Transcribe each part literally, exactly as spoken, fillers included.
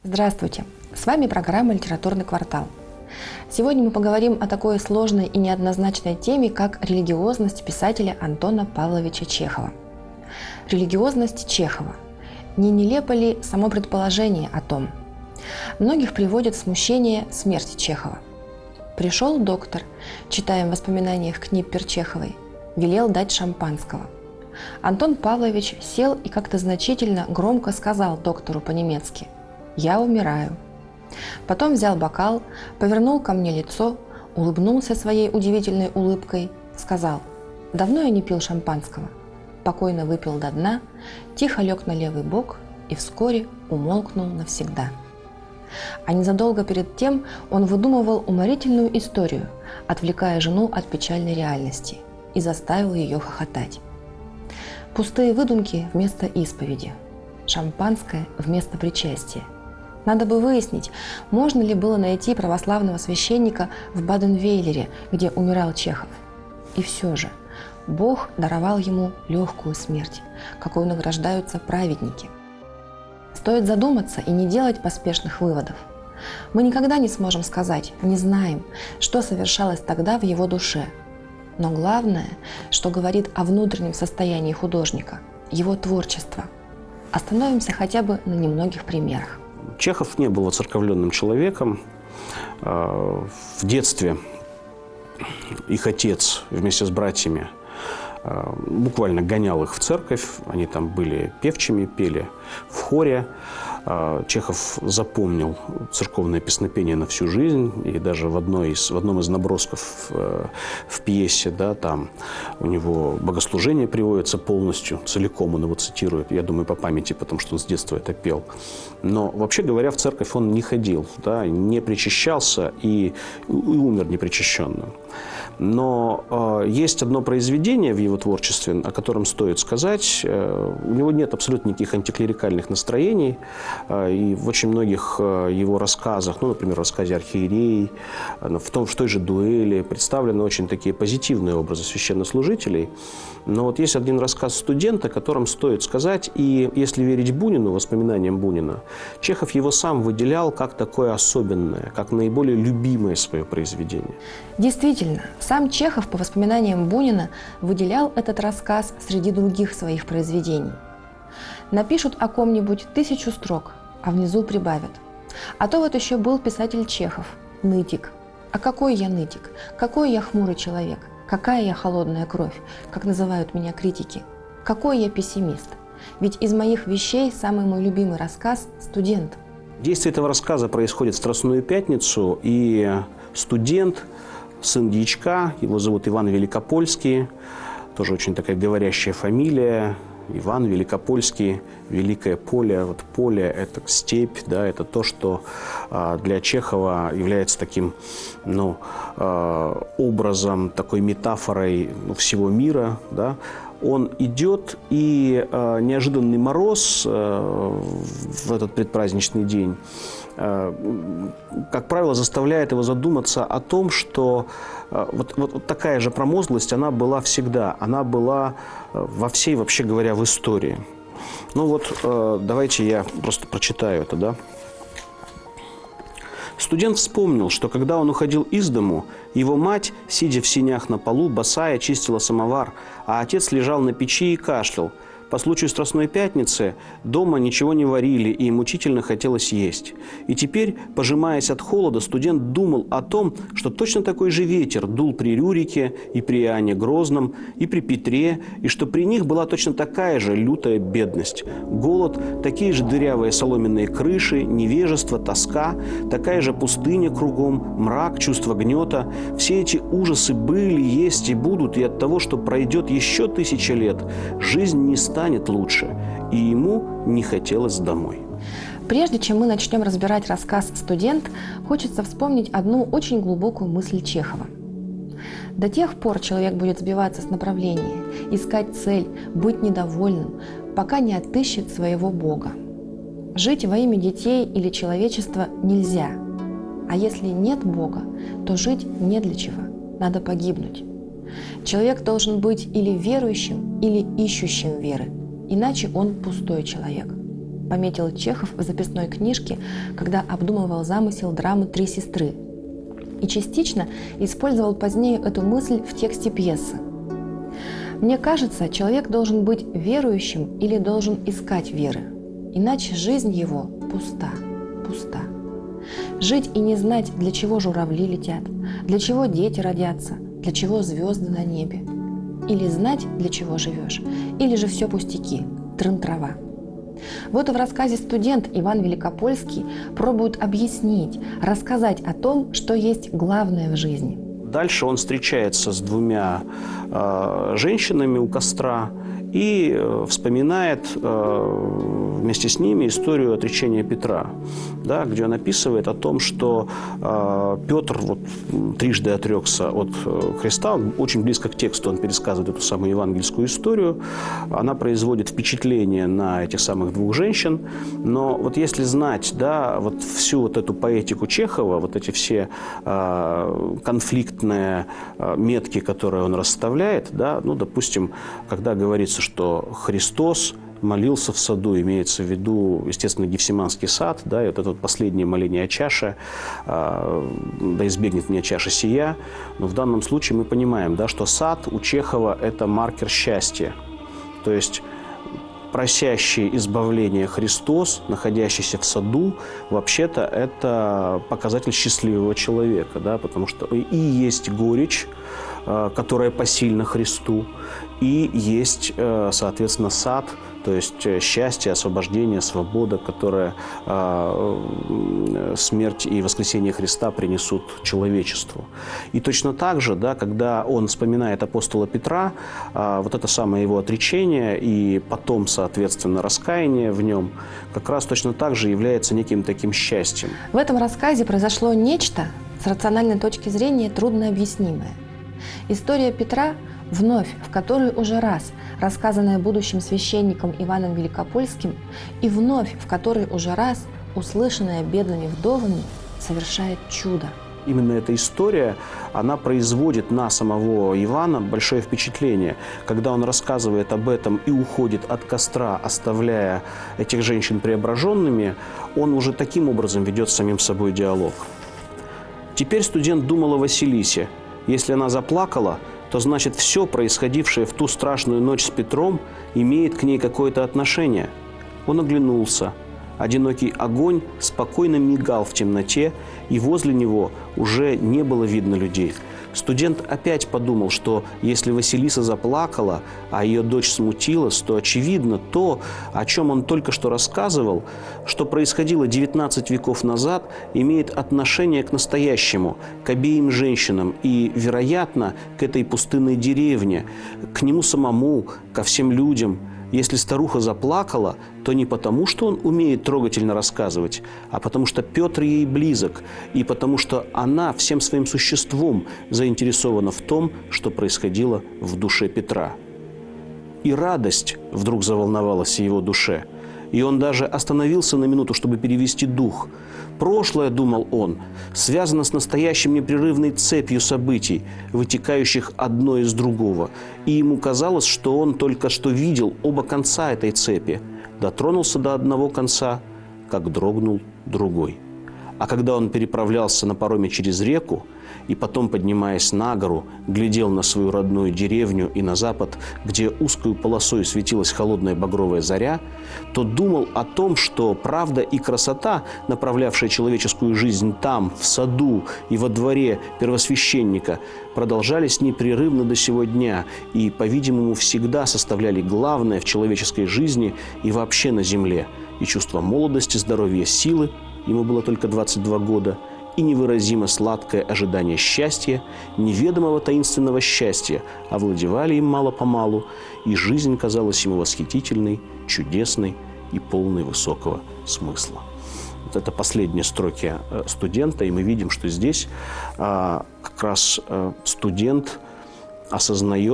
Здравствуйте! С вами программа «Литературный квартал». Сегодня мы поговорим о такой сложной и неоднозначной теме, как религиозность писателя Антона Павловича Чехова. Религиозность Чехова. Не нелепо ли само предположение о том? Многих приводит в смущение смерть Чехова. Пришел доктор, читаем в воспоминаниях Книппер Чеховой, велел дать шампанского. Антон Павлович сел и как-то значительно громко сказал доктору по-немецки: «Я умираю». Потом взял бокал, повернул ко мне лицо, улыбнулся своей удивительной улыбкой, сказал: «Давно я не пил шампанского». Покойно выпил до дна, тихо лег на левый бок и вскоре умолкнул навсегда. А незадолго перед тем он выдумывал уморительную историю, отвлекая жену от печальной реальности, и заставил ее хохотать. Пустые выдумки вместо исповеди, шампанское вместо причастия. Надо бы выяснить, можно ли было найти православного священника в Баден-Вейлере, где умирал Чехов. И все же Бог даровал ему легкую смерть, какой награждаются праведники. Стоит задуматься и не делать поспешных выводов. Мы никогда не сможем сказать, не знаем, что совершалось тогда в его душе. Но главное, что говорит о внутреннем состоянии художника, его творчество. Остановимся хотя бы на немногих примерах. Чехов не был воцерковленным человеком. В детстве их отец вместе с братьями буквально гонял их в церковь. Они там были певчими, пели в хоре. Чехов запомнил церковное песнопение на всю жизнь. И даже в, одной из, в одном из набросков в, в пьесе, да, там у него богослужение приводится полностью, целиком он его цитирует. Я думаю, по памяти, потому что он с детства это пел. Но, вообще говоря, в церковь он не ходил, да, не причащался и, и умер непричащенным. Но э, есть одно произведение в его творчестве, о котором стоит сказать. Э, у него нет абсолютно никаких антиклерикальных настроений. Э, и в очень многих э, его рассказах, ну, например, в рассказе «Архиерей», э, в, том, в той же «Дуэли» представлены очень такие позитивные образы священнослужителей. Но вот есть один рассказ студента, о котором стоит сказать. И если верить Бунину, воспоминаниям Бунина, Чехов его сам выделял как такое особенное, как наиболее любимое свое произведение. Действительно, сам Чехов, по воспоминаниям Бунина, выделял этот рассказ среди других своих произведений. Напишут о ком-нибудь тысячу строк, а внизу прибавят: а то вот еще был писатель Чехов, нытик. А какой я нытик, какой я хмурый человек, какая я холодная кровь, как называют меня критики, какой я пессимист. Ведь из моих вещей самый мой любимый рассказ «Студент». Действие этого рассказа происходит в Страстную пятницу, и студент, сын дьячка, его зовут Иван Великопольский, тоже очень такая говорящая фамилия. Иван Великопольский, Великое поле. Вот поле – это степь, да, это то, что а, для Чехова является таким, ну, а, образом, такой метафорой, ну, всего мира, да. Он идет, и э, неожиданный мороз э, в этот предпраздничный день, э, как правило, заставляет его задуматься о том, что э, вот, вот, вот такая же промозглость, она была всегда, она была э, во всей, вообще говоря, в истории. Ну вот, э, давайте я просто прочитаю это, да. Студент вспомнил, что когда он уходил из дому, его мать, сидя в сенях на полу, босая, чистила самовар, а отец лежал на печи и кашлял. По случаю Страстной пятницы дома ничего не варили, и им мучительно хотелось есть. И теперь, пожимаясь от холода, студент думал о том, что точно такой же ветер дул при Рюрике и при Иоанне Грозном, и при Петре, и что при них была точно такая же лютая бедность. Голод, такие же дырявые соломенные крыши, невежество, тоска, такая же пустыня кругом, мрак, чувство гнета. Все эти ужасы были, есть и будут, и от того, что пройдет еще тысяча лет, жизнь не станет станет лучше, и ему не хотелось домой. Прежде чем мы начнем разбирать рассказ «Студент», хочется вспомнить одну очень глубокую мысль Чехова. До тех пор человек будет сбиваться с направления, искать цель, быть недовольным, пока не отыщет своего Бога. Жить во имя детей или человечества нельзя, а если нет Бога, то жить не для чего, надо погибнуть. Человек должен быть или верующим, или ищущим веры, иначе он пустой человек. пометил Чехов в записной книжке, когда обдумывал замысел драмы «Три сестры». И частично использовал позднее эту мысль в тексте пьесы. Мне кажется, человек должен быть верующим или должен искать веры. Иначе жизнь его пуста, пуста. Жить и не знать, для чего журавли летят, для чего дети родятся, для чего звезды на небе. Или знать, для чего живешь, или же все пустяки, трын-трава. Вот и в рассказе «Студент» Иван Великопольский пробует объяснить, рассказать о том, что есть главное в жизни. Дальше он встречается с двумя э, женщинами у костра и э, вспоминает э, вместе с ними историю отречения Петра, да, где он описывает о том, что э, Петр вот, трижды отрекся от э, Христа. Он очень близко к тексту он пересказывает эту самую евангельскую историю. Она производит впечатление на этих самых двух женщин. Но вот если знать, да, вот всю вот эту поэтику Чехова, вот эти все э, конфликтные э, метки, которые он расставляет, да, ну, допустим, когда говорится, что Христос молился в саду, имеется в виду, естественно, Гефсиманский сад, да, и вот это вот последнее моление о чаше, э, да избегнет меня чаша сия. Но в данном случае мы понимаем, да, что сад у Чехова – это маркер счастья. То есть просящий избавления Христос, находящийся в саду, вообще-то это показатель счастливого человека, да, потому что и есть горечь, э, которая посильна Христу, и есть, э, соответственно, сад, то есть счастье, освобождение, свобода, которое э, смерть и воскресение Христа принесут человечеству. И точно так же, да, когда он вспоминает апостола Петра, э, вот это самое его отречение и потом, соответственно, раскаяние в нем, как раз точно так же является неким таким счастьем. В этом рассказе произошло нечто, с рациональной точки зрения, труднообъяснимое. История Петра, вновь, в которой уже раз рассказанная будущим священником Иваном Великопольским, и вновь, в которой уже раз услышанная бедными вдовами, совершает чудо. Именно эта история, она производит на самого Ивана большое впечатление. Когда он рассказывает об этом и уходит от костра, оставляя этих женщин преображенными, он уже таким образом ведет с самим собой диалог. Теперь студент думал о Василисе. Если она заплакала, то значит все происходившее в ту страшную ночь с Петром имеет к ней какое-то отношение. Он оглянулся. Одинокий огонь спокойно мигал в темноте, и возле него уже не было видно людей. Студент опять подумал, что если Василиса заплакала, а ее дочь смутилась, то, очевидно, то, о чем он только что рассказывал, что происходило девятнадцать веков назад, имеет отношение к настоящему, к обеим женщинам и, вероятно, к этой пустынной деревне, к нему самому, ко всем людям. Если старуха заплакала, то не потому, что он умеет трогательно рассказывать, а потому что Петр ей близок, и потому что она всем своим существом заинтересована в том, что происходило в душе Петра. И радость вдруг заволновалась в его душе, и он даже остановился на минуту, чтобы перевести дух. Прошлое, думал он, связано с настоящим непрерывной цепью событий, вытекающих одно из другого. И ему казалось, что он только что видел оба конца этой цепи. Дотронулся до одного конца, как дрогнул другой. А когда он переправлялся на пароме через реку и потом, поднимаясь на гору, глядел на свою родную деревню и на запад, где узкою полосой светилась холодная багровая заря, то думал о том, что правда и красота, направлявшая человеческую жизнь там, в саду и во дворе первосвященника, продолжались непрерывно до сего дня и, по-видимому, всегда составляли главное в человеческой жизни и вообще на земле. И чувство молодости, здоровья, силы, ему было только двадцать два года, и невыразимо сладкое ожидание счастья, неведомого таинственного счастья, овладевали им мало-помалу, и жизнь казалась ему восхитительной, чудесной и полной высокого смысла. Вот это последние строки студента, и мы видим, что здесь а, как раз а, студент осознает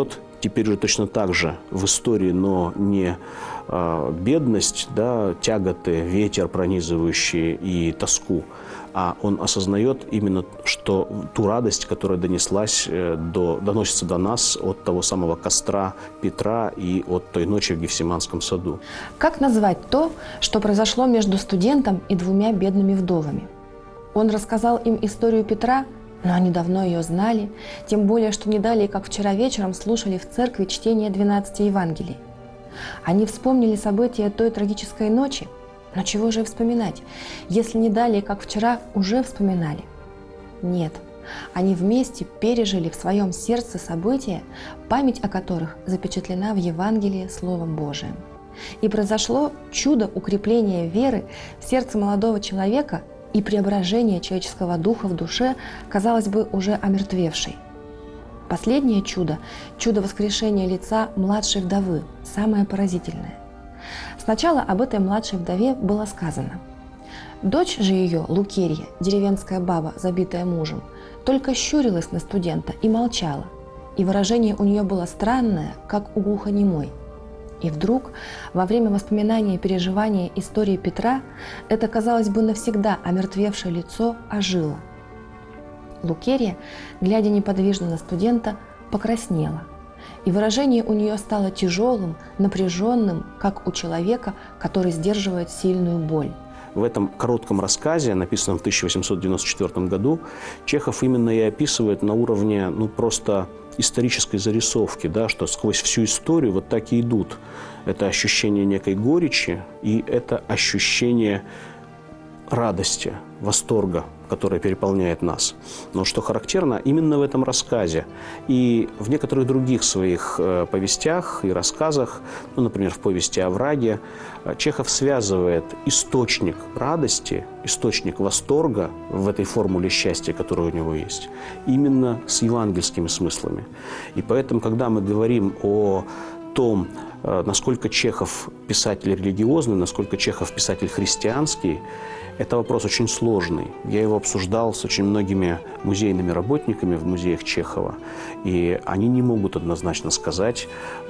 теперь же точно так же в истории, но не э, бедность, да, тяготы, ветер пронизывающий и тоску, а он осознает именно, что ту радость, которая донеслась, э, до, доносится до нас от того самого костра Петра и от той ночи в Гефсиманском саду. Как назвать то, что произошло между студентом и двумя бедными вдовами? Он рассказал им историю Петра, но они давно ее знали, тем более, что не далее, как вчера вечером, слушали в церкви чтение двенадцати Евангелий. Они вспомнили события той трагической ночи, но чего же вспоминать, если не далее, как вчера, уже вспоминали? Нет, они вместе пережили в своем сердце события, память о которых запечатлена в Евангелии Словом Божиим. И произошло чудо укрепления веры в сердце молодого человека и преображение человеческого духа в душе, казалось бы, уже омертвевшей. Последнее чудо – чудо воскрешения лица младшей вдовы, самое поразительное. Сначала об этой младшей вдове было сказано. Дочь же ее, Лукерья, деревенская баба, забитая мужем, только щурилась на студента и молчала, и выражение у нее было странное, как у глухонемой. И вдруг, во время воспоминания и переживания истории Петра, это, казалось бы, навсегда омертвевшее лицо ожило. Лукерья, глядя неподвижно на студента, покраснела, и выражение у нее стало тяжелым, напряженным, как у человека, который сдерживает сильную боль. В этом коротком рассказе, написанном в тысяча восемьсот девяносто четвёртом году, Чехов именно и описывает на уровне, ну, просто исторической зарисовки, да, что сквозь всю историю вот так и идут. Это ощущение некой горечи и это ощущение радости, восторга, которое переполняет нас. Но что характерно, именно в этом рассказе и в некоторых других своих э, повестях и рассказах, ну, например, в повести «Овраги», Чехов связывает источник радости, источник восторга в этой формуле счастья, которая у него есть, именно с евангельскими смыслами. И поэтому, когда мы говорим о том, насколько Чехов писатель религиозный, насколько Чехов писатель христианский, это вопрос очень сложный. Я его обсуждал с очень многими музейными работниками в музеях Чехова, и они не могут однозначно сказать,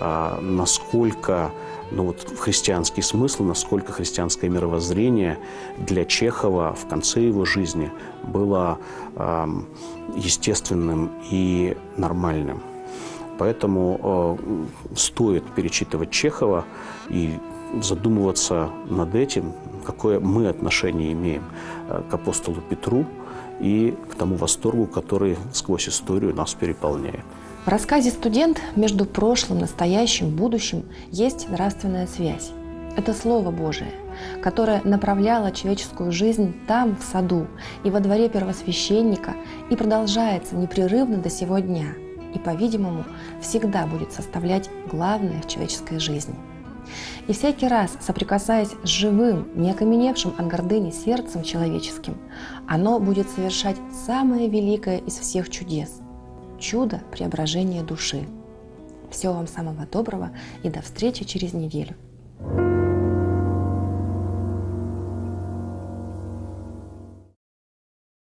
насколько, ну, вот, христианский смысл, насколько христианское мировоззрение для Чехова в конце его жизни было естественным и нормальным. Поэтому э, стоит перечитывать Чехова и задумываться над этим, какое мы отношение имеем к апостолу Петру и к тому восторгу, который сквозь историю нас переполняет. В рассказе «Студент» между прошлым, настоящим, будущим есть нравственная связь. Это Слово Божие, которое направляло человеческую жизнь там, в саду, и во дворе первосвященника, и продолжается непрерывно до сего дня. И, по-видимому, всегда будет составлять главное в человеческой жизни. И всякий раз, соприкасаясь с живым, не окаменевшим от гордыни сердцем человеческим, оно будет совершать самое великое из всех чудес – чудо преображения души. Всего вам самого доброго и до встречи через неделю.